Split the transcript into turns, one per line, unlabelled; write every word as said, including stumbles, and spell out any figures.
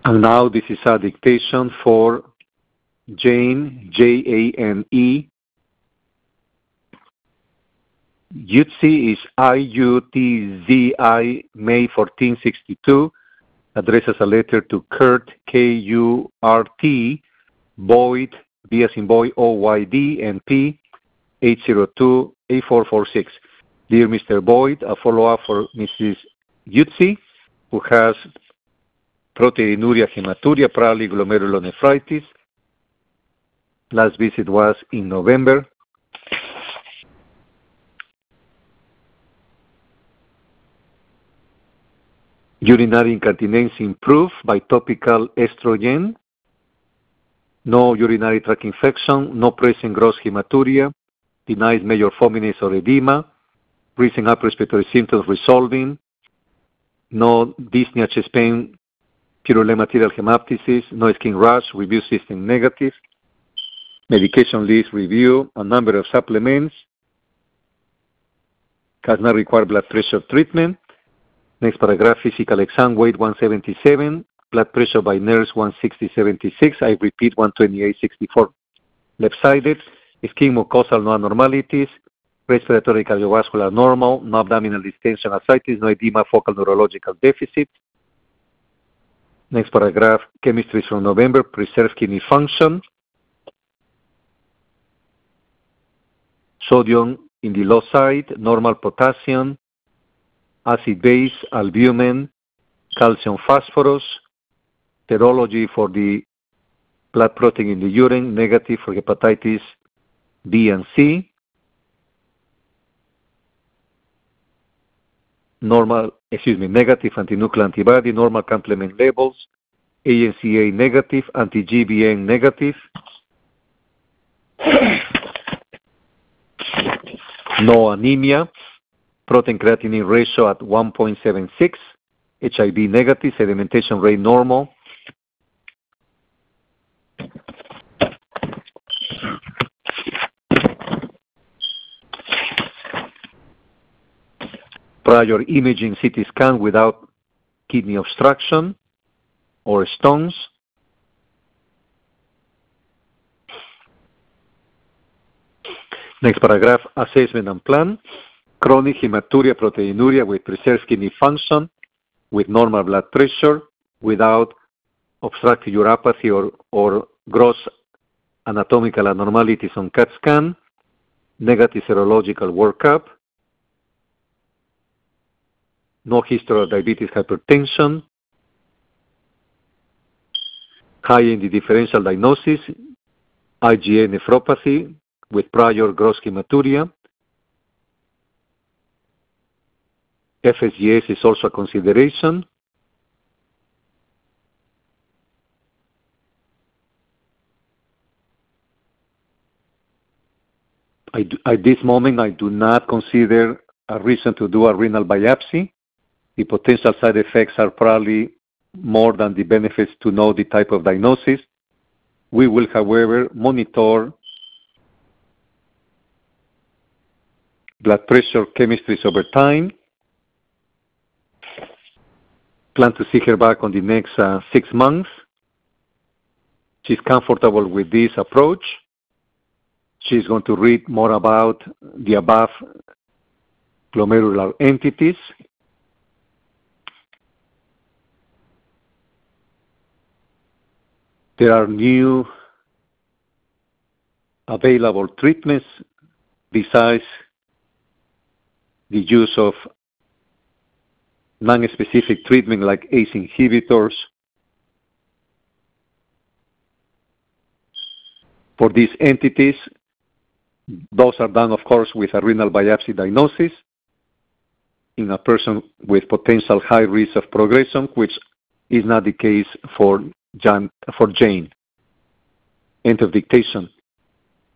And now this is a dictation for Jane, J A N E. Yutzi is I U T Z I, May fourteen sixty-two. Addresses a letter to Kurt, K U R T, Boyd, B as in boy, O Y D, and P, eight zero two, eight four four six. Dear Mister Boyd, a follow-up for Missus Yutzi, who has proteinuria, hematuria, probably glomerulonephritis. Last visit was in November. Urinary incontinence improved by topical estrogen. No urinary tract infection, no present gross hematuria, denies major fominase or edema, recent upper respiratory symptoms resolving, no dyspnea, chest pain, purulent material hemoptysis, no skin rash, review system negative, medication list review, a number of supplements, has not required blood pressure treatment. Next paragraph, physical exam, weight one seventy-seven, blood pressure by nurse one sixty seventy-six, I repeat one twenty-eight sixty-four. Left-sided, skin mucosal no abnormalities, respiratory cardiovascular normal, no abdominal distension, ascites, no edema, focal neurological deficit. Next paragraph, chemistry from November, preserved kidney function. Sodium in the low side, normal potassium, acid base, albumin, calcium phosphorus, serology for the blood protein in the urine, negative for hepatitis B and C. Normal, excuse me, negative antinuclear antibody, normal complement levels, A N C A negative, anti-G B N negative. No anemia. Protein creatinine ratio at one point seven six, H I V negative, sedimentation rate normal. Prior imaging C T scan without kidney obstruction or stones. Next paragraph, assessment and plan. Chronic hematuria, proteinuria with preserved kidney function, with normal blood pressure, without obstructive uropathy or, or gross anatomical abnormalities on CAT scan, negative serological workup, no history of diabetes, hypertension, high in the differential diagnosis, I G A nephropathy with prior gross hematuria. F S G S is also a consideration. I do, at this moment, I do not consider a reason to do a renal biopsy. The potential side effects are probably more than the benefits to know the type of diagnosis. We will, however, monitor blood pressure chemistries over time. Plan to see her back on the next uh, six months. She's comfortable with this approach. She's going to read more about the above glomerular entities. There are new available treatments besides the use of non-specific treatment like A C E inhibitors. For these entities, those are done, of course, with a renal biopsy diagnosis in a person with potential high risk of progression, which is not the case for, Jan, for Jane. End of dictation.